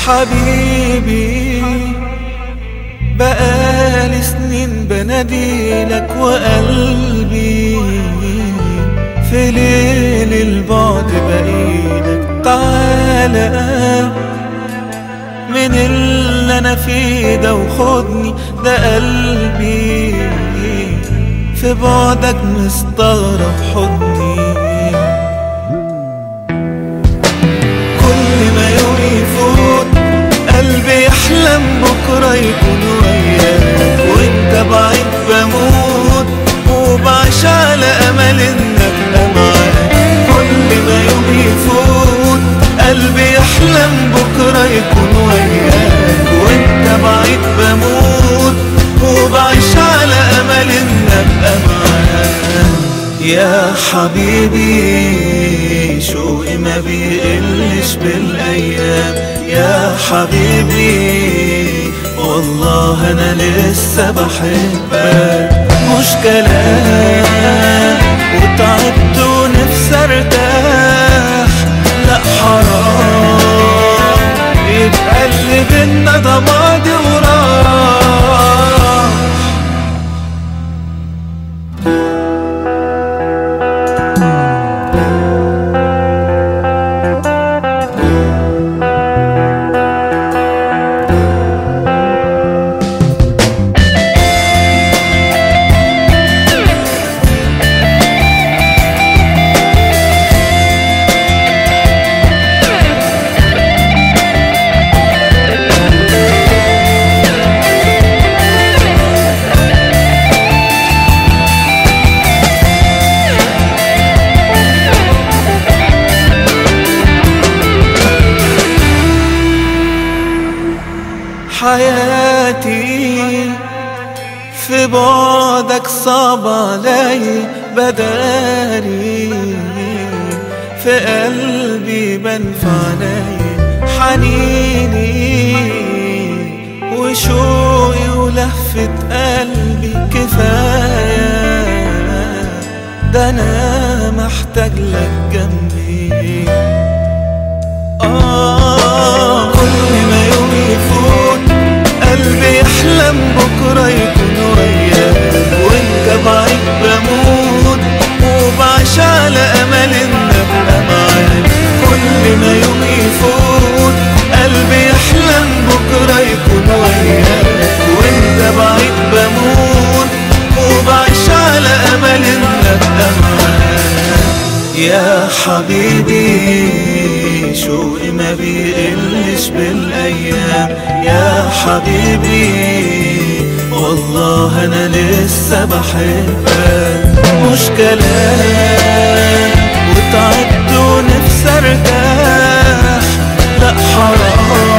حبيبي بقالي سنين بناديلك وقلبي في ليل البعد بقيلك تعالى من اللي انا فيه ده وخدني ده قلبي في بعدك مستغرب حضني. كل ما يوم يفوت قلبي يحلم بكرة يكون وياك وانت بعيد بموت وبعيش على امل انك ابقى معاك. كل ما يوم يفوت قلبي يحلم بكرة يكون وياك وانت بعيد بموت وبعيش على امل انك ابقى معاك. يا حبيبي شوقي ما بيقلش بالايام يا حبيبي والله انا لسه بحبك. مش كلام وتعبت ونفسي ارتاح لا حرام يبقى اللي بينا ده ماضي وراح. حياتي في بعدك صعب علي بداري في قلبي بنفعني حنيني وشوقي ولهفة قلبي كفاية ده أنا محتاج لك جنبي. كل ما يوم يفوت قلبي يحلم بكرة يكون وياك وانت بعيد بموت وبعيش على امل انك ابقى معاك. كل ما يوم يفوت قلبي يحلم بكرة يكون وياك وانت بعيد بموت وبعيش على امل انك ابقى معاك. يا حبيبي شوقي ما بيقلش بالايام يا حبيبي والله انا لسه بحبك. مش كلام وتعبت ونفسي ارتاح لا حرام